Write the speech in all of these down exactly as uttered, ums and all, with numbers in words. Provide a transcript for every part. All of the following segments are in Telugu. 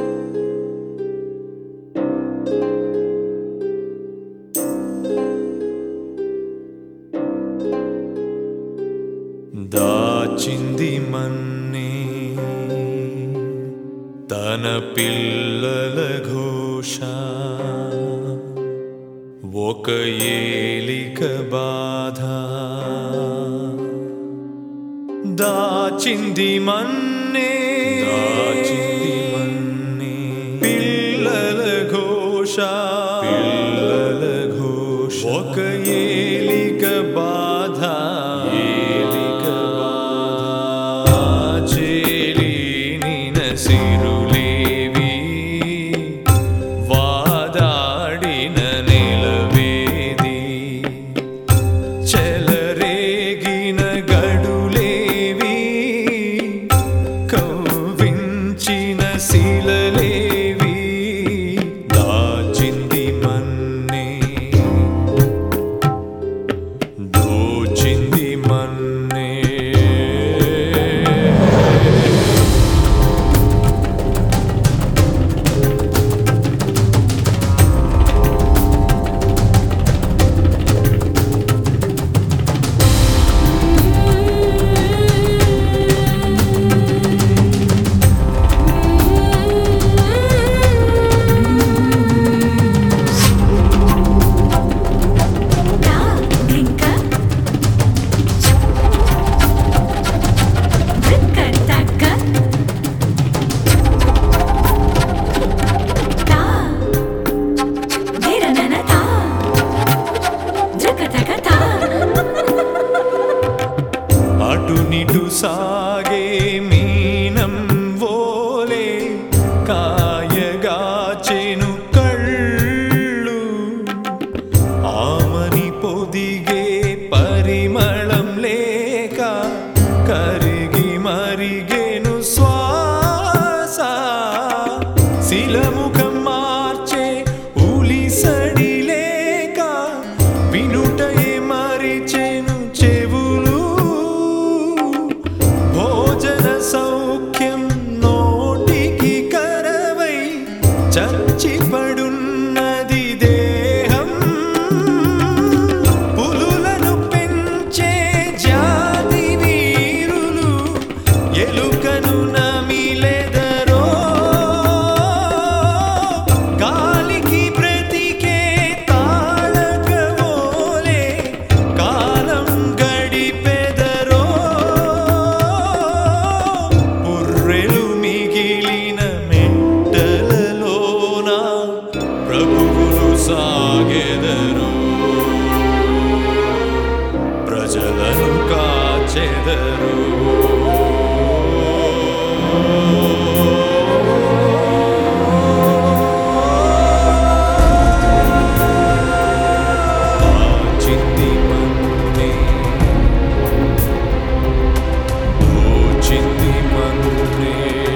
దాచింది మన్నే తన పిల్లల ఘోష ఒక ఏలిక బాధ దాచింది మన్నే దాచింది మన్నే పిల్లల ఘోష పిల్లల ఘోష ఒక ఏలిక బాధ ఏలిక బాధ చేలి నిన సిరులేవి వాదాడిన నిలవేది చెలరేగిన గడులేవి కవ్వించిన శిలలేవి దాచింది మన్నే దోచింది మన్నే అటునిటు సాగే మీనం వోలే కాయగాచెను కళ్ళు ఆమని పొదిగే పరిమళం లేక కరిగి మరిగేను శ్వాస శిలముఖం మార్చే ఉలిసడి లేక వినుటయే మరిచెను చెవులు భోజన సౌఖ్యం నోటికి కరవై చచ్చిపడున్నది దేహం పులులను పెంచే జాతి వీరులు ఎలుకను నమిలెదరో గాలికి బ్రతికే తాళకవోలే కాలం గడిపెదరో పుర్రెలు మిగిలిన మెట్టలలోన ప్రభువులు సాగెదరు ప్రజలను కాచెదరు దాచింది మన్నే దోచింది మన్నే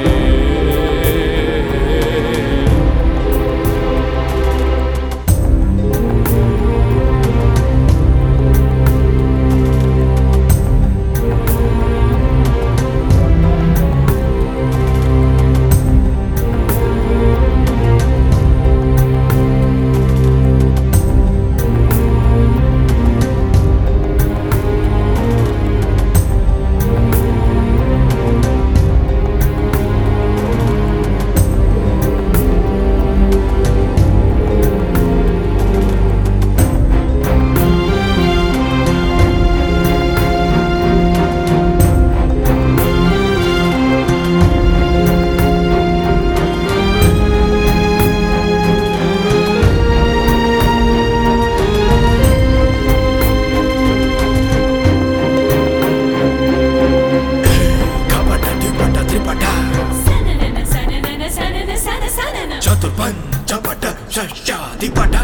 చతుర్పంచపట షష్ఠాధిపట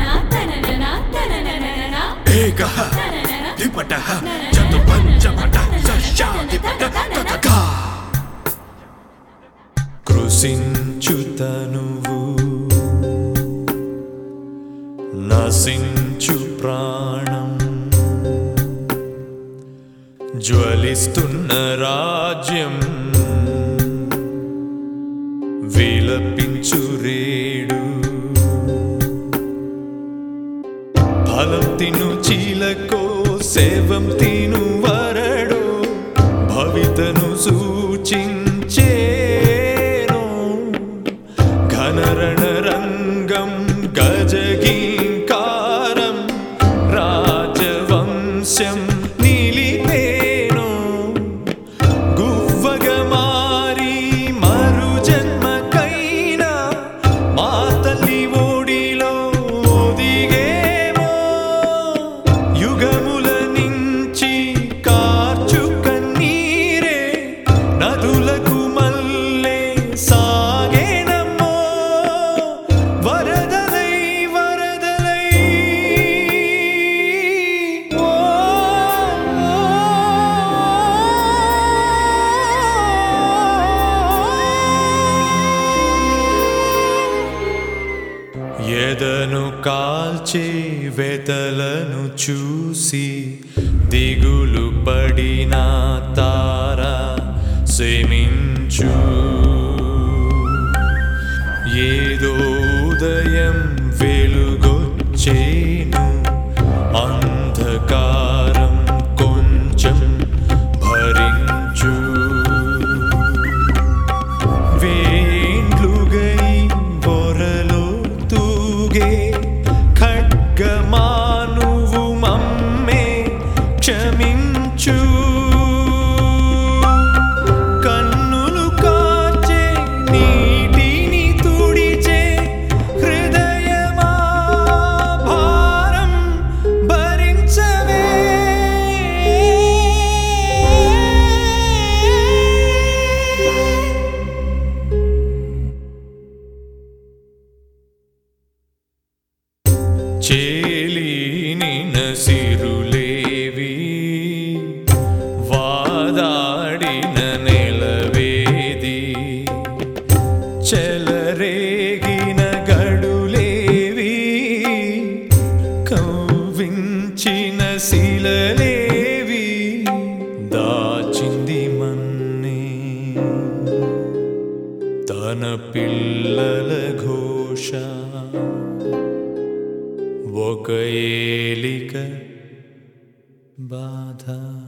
ఏకః ద్విపటః చతుర్పంచపట షష్ఠాధిపట తతకా కృషించు తనువు నశించు ప్రాణం జ్వలిస్తున్న రాజ్యం విల విలపించు రేడు ఫలం తిను చీలకో సేవం తిను వరడు భవితను సూచించేను ఘనరణ రంగం గజగీంకారం రాజవంశం నిలిపేను గువ్వగా మారి మరు జన్మకైనా మా తల్లి ఓడిలో ఒదిగేమో యుగముల నుంచి కార్చు కన్నీరే నదులకు మల్లే సాగేనమ్మో వరదలై వరదలై ఓ ఎదను కాల్చే వెతలను చూసి దిగులు పడిన తారా శమించు ఏదో ఉదయం వెలుగొచ్చేను అంధకారం కొంచెం భరించు వేండ్లుగై బొరలో తూగే ఖడ్గమానువు మమ్మే క్షమించు కన్నులు కాచే నీటిని తుడిచే హృదయమా భారం భరించవే చేలీని నసిరులేవి వాదాడిన నెలవేది చెలరేగిన గడులేవి కవ్వించిన శిలలేవి దాచింది మన్నే తన పిల్లల ఘోష ఒక ఏలిక బాధ.